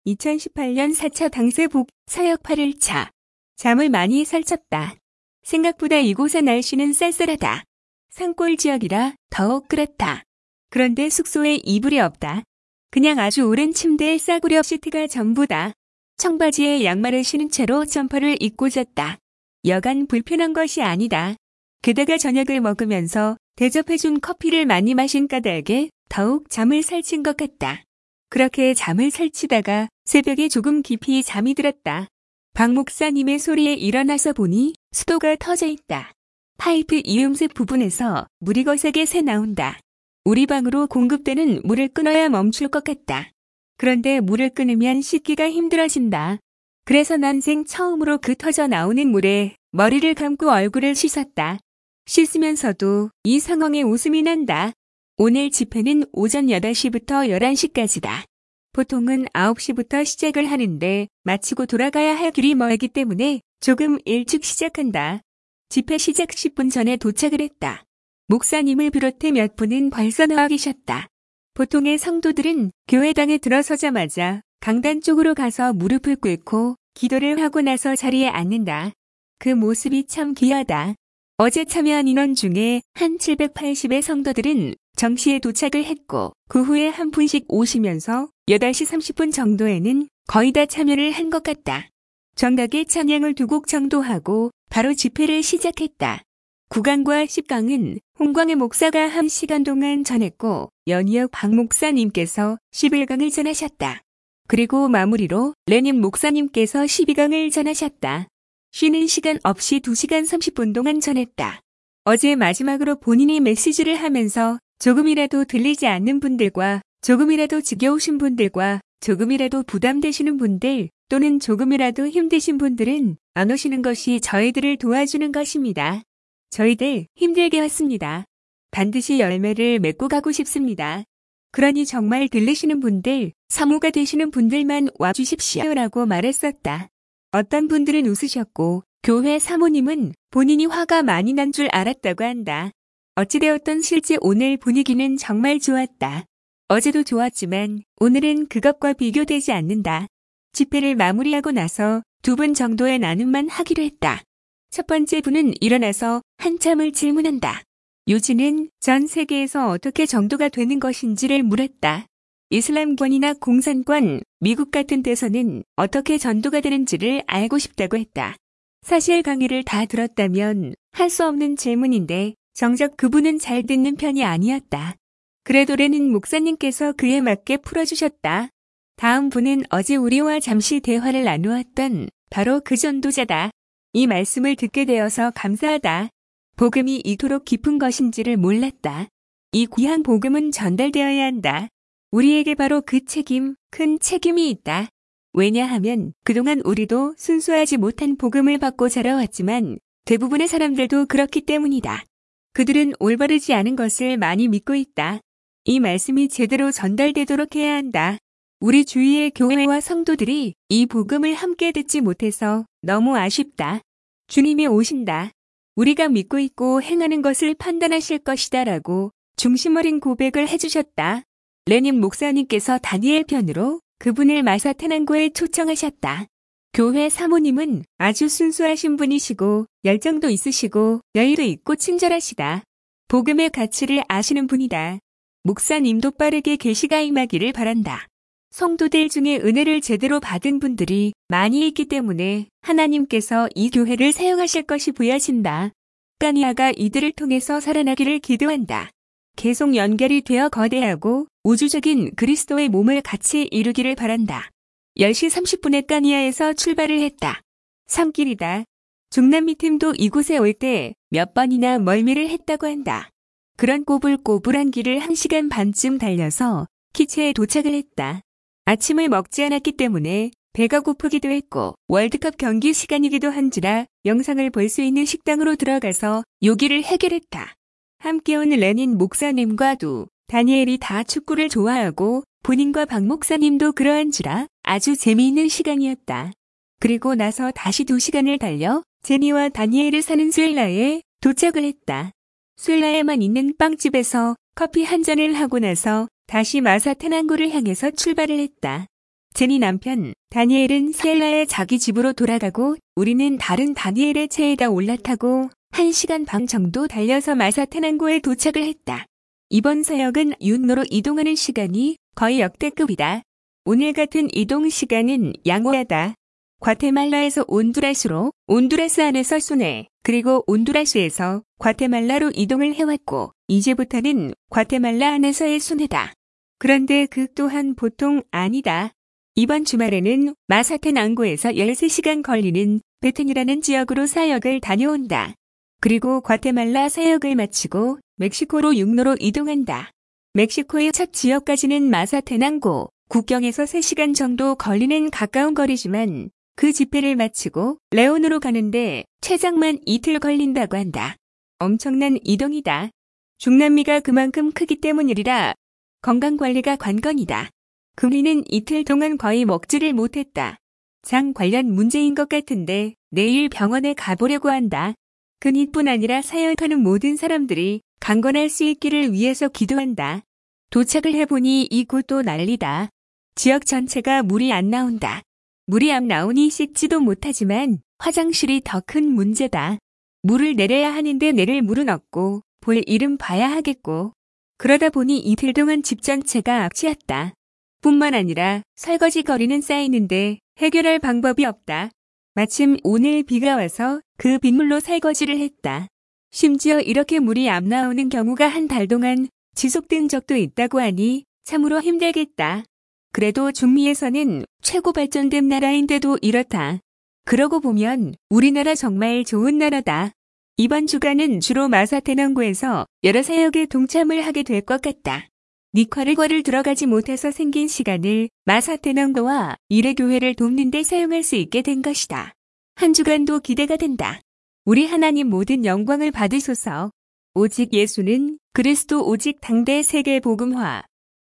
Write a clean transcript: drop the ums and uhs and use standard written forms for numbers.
2018년 4차 당세복 사역 8일차. 잠을 많이 설쳤다. 생각보다 이곳의 날씨는 쌀쌀하다. 산골 지역이라 더욱 그렇다. 그런데 숙소에 이불이 없다. 그냥 아주 오랜 침대에 싸구려 시트가 전부다. 청바지에 양말을 신은 채로 점퍼를 입고 잤다. 여간 불편한 것이 아니다. 게다가 저녁을 먹으면서 대접해준 커피를 많이 마신 까닭에 더욱 잠을 설친 것 같다. 그렇게 잠을 설치다가 새벽에 조금 깊이 잠이 들었다. 박 목사님의 소리에 일어나서 보니 수도가 터져 있다. 파이프 이음새 부분에서 물이 거세게 새 나온다. 우리 방으로 공급되는 물을 끊어야 멈출 것 같다. 그런데 물을 끊으면 씻기가 힘들어진다. 그래서 난 생 처음으로 그 터져 나오는 물에 머리를 감고 얼굴을 씻었다. 씻으면서도 이 상황에 웃음이 난다. 오늘 집회는 오전 8시부터 11시까지다. 보통은 9시부터 시작을 하는데 마치고 돌아가야 할 길이 멀기 때문에 조금 일찍 시작한다. 집회 시작 10분 전에 도착을 했다. 목사님을 비롯해 몇 분은 벌써 나와 계셨다. 보통의 성도들은 교회당에 들어서자마자 강단 쪽으로 가서 무릎을 꿇고 기도를 하고 나서 자리에 앉는다. 그 모습이 참 귀하다. 어제 참여한 인원 중에 한 780의 성도들은 정시에 도착을 했고 그 후에 한 분씩 오시면서 8시 30분 정도에는 거의 다 참여를 한 것 같다. 정각에 찬양을 2곡 정도 하고 바로 집회를 시작했다. 9강과 10강은 홍광의 목사가 1시간 동안 전했고 연이어 박 목사님께서 11강을 전하셨다. 그리고 마무리로 레닌 목사님께서 12강을 전하셨다. 쉬는 시간 없이 2시간 30분 동안 전했다. 어제 마지막으로 본인이 메시지를 하면서 조금이라도 들리지 않는 분들과 조금이라도 지겨우신 분들과 조금이라도 부담되시는 분들 또는 조금이라도 힘드신 분들은 안 오시는 것이 저희들을 도와주는 것입니다. 저희들 힘들게 왔습니다. 반드시 열매를 맺고 가고 싶습니다. 그러니 정말 들리시는 분들, 사모가 되시는 분들만 와주십시오라고 말했었다. 어떤 분들은 웃으셨고 교회 사모님은 본인이 화가 많이 난 줄 알았다고 한다. 어찌되었던 실제 오늘 분위기는 정말 좋았다. 어제도 좋았지만 오늘은 그것과 비교되지 않는다. 집회를 마무리하고 나서 2분 정도의 나눔만 하기로 했다. 첫 번째 분은 일어나서 한참을 질문한다. 요즘은 전 세계에서 어떻게 전도가 되는 것인지를 물었다. 이슬람권이나 공산권, 미국 같은 데서는 어떻게 전도가 되는지를 알고 싶다고 했다. 사실 강의를 다 들었다면 할 수 없는 질문인데 정작 그분은 잘 듣는 편이 아니었다. 그래도 레닌 목사님께서 그에 맞게 풀어주셨다. 다음 분은 어제 우리와 잠시 대화를 나누었던 바로 그 전도자다. 이 말씀을 듣게 되어서 감사하다. 복음이 이토록 깊은 것인지를 몰랐다. 이 귀한 복음은 전달되어야 한다. 우리에게 바로 그 책임, 큰 책임이 있다. 왜냐하면 그동안 우리도 순수하지 못한 복음을 받고 자라왔지만 대부분의 사람들도 그렇기 때문이다. 그들은 올바르지 않은 것을 많이 믿고 있다. 이 말씀이 제대로 전달되도록 해야 한다. 우리 주위의 교회와 성도들이 이 복음을 함께 듣지 못해서 너무 아쉽다. 주님이 오신다. 우리가 믿고 있고 행하는 것을 판단하실 것이다 라고 중심 어린 고백을 해주셨다. 레닌 목사님께서 다니엘 편으로 그분을 마사테난고에 초청하셨다. 교회 사모님은 아주 순수하신 분이시고 열정도 있으시고 여유도 있고 친절하시다. 복음의 가치를 아시는 분이다. 목사님도 빠르게 계시가 임하기를 바란다. 성도들 중에 은혜를 제대로 받은 분들이 많이 있기 때문에 하나님께서 이 교회를 사용하실 것이 보여진다. 까니아가 이들을 통해서 살아나기를 기도한다. 계속 연결이 되어 거대하고 우주적인 그리스도의 몸을 같이 이루기를 바란다. 10시 30분에 까니아에서 출발을 했다. 산길이다. 중남미 팀도 이곳에 올 때 몇 번이나 멀미를 했다고 한다. 그런 꼬불꼬불한 길을 1시간 반쯤 달려서 키체에 도착을 했다. 아침을 먹지 않았기 때문에 배가 고프기도 했고 월드컵 경기 시간이기도 한지라 영상을 볼 수 있는 식당으로 들어가서 요기를 해결했다. 함께 온 레닌 목사님과도 다니엘이 다 축구를 좋아하고 본인과 박 목사님도 그러한지라 아주 재미있는 시간이었다. 그리고 나서 다시 2시간을 달려 제니와 다니엘이 사는 스웰라에 도착을 했다. 스웰라에만 있는 빵집에서 커피 한 잔을 하고 나서 다시 마사테난고를 향해서 출발을 했다. 제니 남편 다니엘은 시엘라의 자기 집으로 돌아가고 우리는 다른 다니엘의 차에다 올라타고 1시간 반 정도 달려서 마사테난고에 도착을 했다. 이번 사역은 육로로 이동하는 시간이 거의 역대급이다. 오늘 같은 이동 시간은 양호하다. 과테말라에서 온두라스로, 온두라스 안에서 수네, 그리고 온두라스에서 과테말라로 이동을 해왔고 이제부터는 과테말라 안에서의 순회다. 그런데 그 또한 보통 아니다. 이번 주말에는 마사테난고에서 13시간 걸리는 베텐이라는 지역으로 사역을 다녀온다. 그리고 과테말라 사역을 마치고 멕시코로 육로로 이동한다. 멕시코의 첫 지역까지는 마사테난고, 국경에서 3시간 정도 걸리는 가까운 거리지만 그 집회를 마치고 레온으로 가는데 최장만 이틀 걸린다고 한다. 엄청난 이동이다. 중남미가 그만큼 크기 때문이라 건강관리가 관건이다. 그리는 이틀 동안 거의 먹지를 못했다. 장 관련 문제인 것 같은데 내일 병원에 가보려고 한다. 그니뿐 아니라 사역하는 모든 사람들이 강건할 수 있기를 위해서 기도한다. 도착을 해보니 이곳도 난리다. 지역 전체가 물이 안 나온다. 물이 안 나오니 씻지도 못하지만 화장실이 더 큰 문제다. 물을 내려야 하는데 내릴 물은 없고 볼 일은 봐야 하겠고. 그러다 보니 이틀 동안 집 전체가 악취였다. 뿐만 아니라 설거지 거리는 쌓이는데 해결할 방법이 없다. 마침 오늘 비가 와서 그 빗물로 설거지를 했다. 심지어 이렇게 물이 안 나오는 경우가 한 달 동안 지속된 적도 있다고 하니 참으로 힘들겠다. 그래도 중미에서는 최고 발전된 나라인데도 이렇다. 그러고 보면 우리나라 정말 좋은 나라다. 이번 주간은 주로 마사테난고에서 여러 사역에 동참을 하게 될 것 같다. 니카라과를 들어가지 못해서 생긴 시간을 마사테난고와 이레교회를 돕는 데 사용할 수 있게 된 것이다. 한 주간도 기대가 된다. 우리 하나님 모든 영광을 받으소서. 오직 예수는 그리스도 오직 당대 세계 복음화.